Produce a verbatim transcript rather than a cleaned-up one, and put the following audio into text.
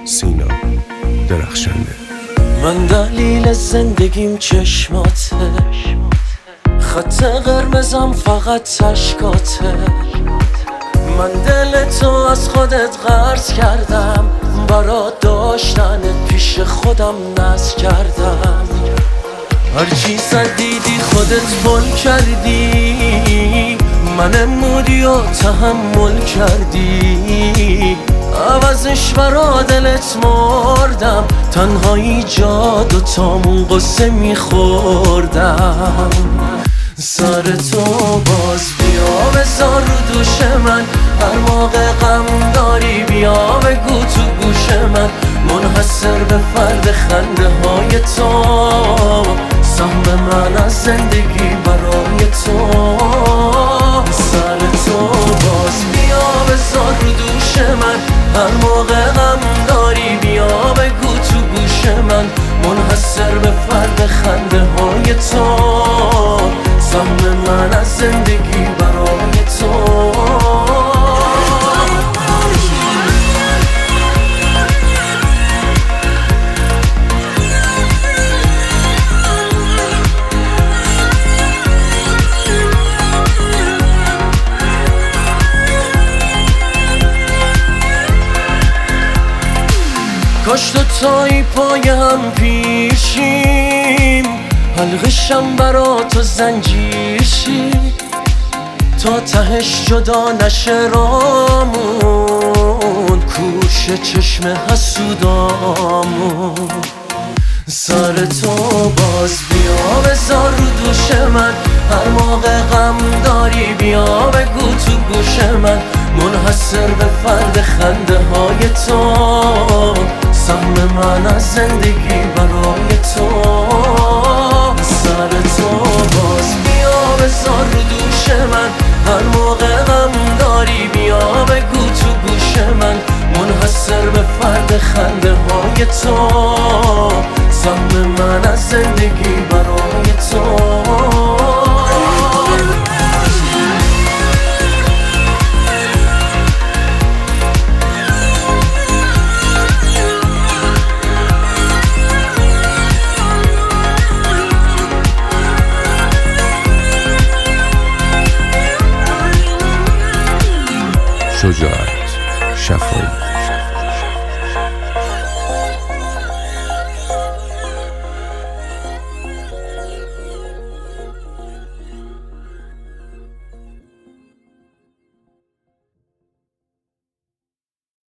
سینا درخشنده. من دلیل زندگیم چشماته، خط قرمزم فقط اشکاته. من دل تو از خودت قرض کردم، برا داشتنت پیش خودم ناز کردم. هرچی دیدی خودت بل کردی، من امودی و تحمل کردی. عوضش برا دلت مردم، تنهایی جاد و تامون قصه میخوردم. سر تو باز بیا بذار رو دوش من، هر موقع غم داری بیا بگو تو گوش من. منحصر به فرد خنده های تو، سهم من از زندگی برای تو. سر تو باز بیا بذار رو دوش من، هر موقع غم داری بیا بگو تو گوش من. منحصر به فرد خنده های تو، سهم من از زندگی برای تو. کاش تو تایی پای هم پیشیم، حلقشم برا تو زنجیر شی، تا تهش جدا نشه رامون، کوش چشم حسودامون. سر تو باز بیا بذار رو دوش من، هر موقع غم داری بیا بگو تو گوش من. منحصر به فرد خنده های تو، سهم من از زندگی برای تو. سر تو باز بیا بذار رو دوش من، هر موقع غم داری بیا بگو تو گوش من. منحصر به فرد خنده های تو، سهم من از زندگی برای تو. شجاعت شفایی